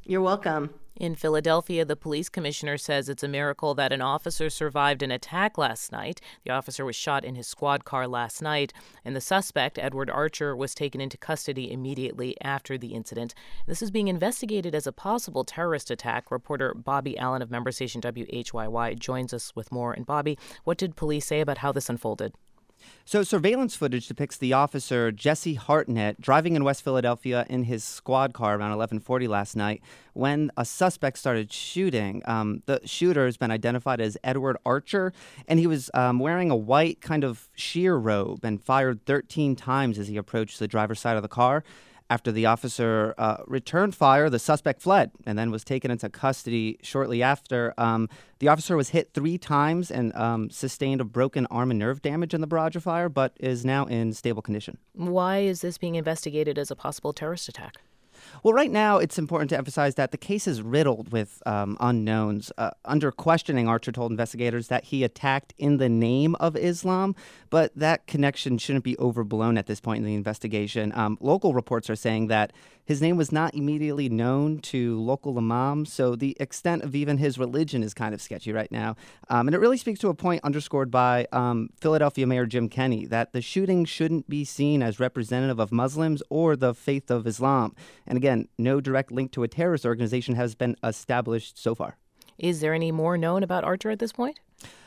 You're welcome. In Philadelphia, the police commissioner says it's a miracle that an officer survived an attack last night. The officer was shot in his squad car last night, and the suspect, Edward Archer, was taken into custody immediately after the incident. This is being investigated as a possible terrorist attack. Reporter Bobby Allen of member station WHYY joins us with more. And Bobby, what did police say about how this unfolded? So surveillance footage depicts the officer, Jesse Hartnett, driving in West Philadelphia in his squad car around 11:40 last night when a suspect started shooting. The shooter has been identified as Edward Archer, and he was wearing a white kind of sheer robe and fired 13 times as he approached the driver's side of the car. After the officer returned fire, the suspect fled and then was taken into custody shortly after. The officer was hit 3 times and sustained a broken arm and nerve damage in the barrage of fire, but is now in stable condition. Why is this being investigated as a possible terrorist attack? Well, right now, it's important to emphasize that the case is riddled with unknowns. Under questioning, Archer told investigators that he attacked in the name of Islam, but that connection shouldn't be overblown at this point in the investigation. Local reports are saying that his name was not immediately known to local imams, so the extent of even his religion is kind of sketchy right now. And it really speaks to a point underscored by Philadelphia Mayor Jim Kenney, that the shooting shouldn't be seen as representative of Muslims or the faith of Islam. And again, no direct link to a terrorist organization has been established so far. Is there any more known about Archer at this point?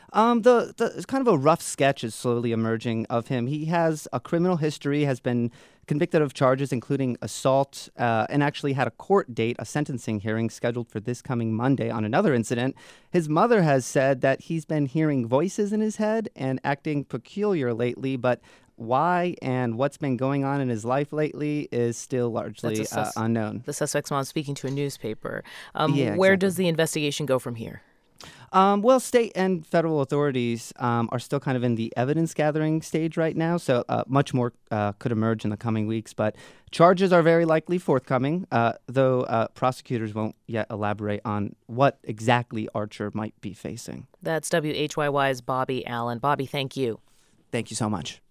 It's kind of a rough sketch is slowly emerging of him. He has a criminal history, has been convicted of charges including assault, and actually had a court date, a sentencing hearing scheduled for this coming Monday on another incident. His mother has said that he's been hearing voices in his head and acting peculiar lately, but why and what's been going on in his life lately is still largely unknown. The suspect's mom speaking to a newspaper. Yeah, Where exactly. does the investigation go from here? Well, state and federal authorities are still kind of in the evidence-gathering stage right now, so much more could emerge in the coming weeks. But charges are very likely forthcoming, though prosecutors won't yet elaborate on what exactly Archer might be facing. That's WHYY's Bobby Allen. Bobby, thank you. Thank you so much.